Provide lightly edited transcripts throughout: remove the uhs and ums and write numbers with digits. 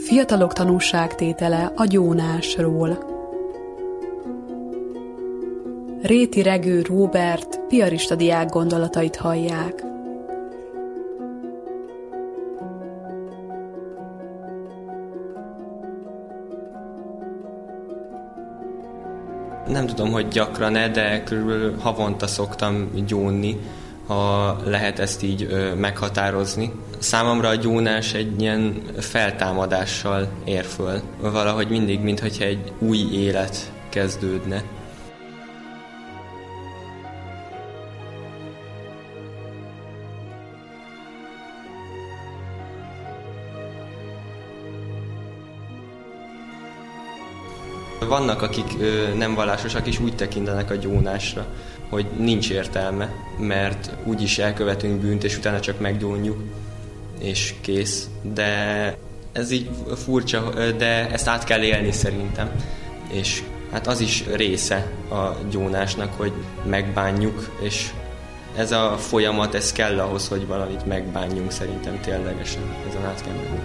Fiatalok tanúságtétele a gyónásról. Réti Regő Róbert piarista diák gondolatait hallják. Nem tudom, hogy gyakran-e, de körülbelül havonta szoktam gyónni, ha lehet ezt így meghatározni. Számomra a gyónás egy ilyen feltámadással ér föl. Valahogy mindig, mintha egy új élet kezdődne. Vannak, akik nem vallásosak és úgy tekintenek a gyónásra, hogy nincs értelme, mert úgyis elkövetünk bűnt, és utána csak meggyónjuk, és kész. De ez így furcsa, de ezt át kell élni szerintem. És hát az is része a gyónásnak, hogy megbánjuk, és ez a folyamat, ez kell ahhoz, hogy valamit megbánjunk szerintem ténylegesen. Ezen át kell menni.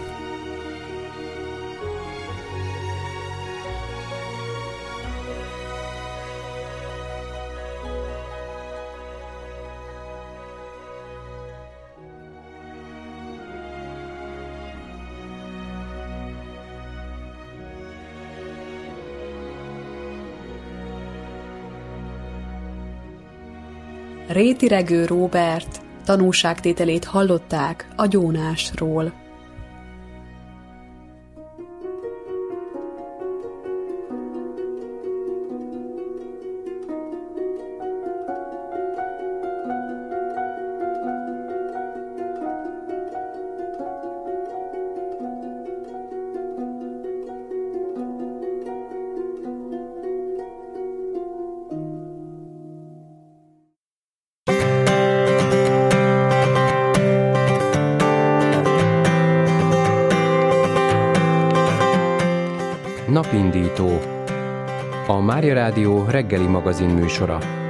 Réti Regő Róbert tanúságtételét hallották a gyónásról. Napindító. A Mária Rádió reggeli magazin műsora.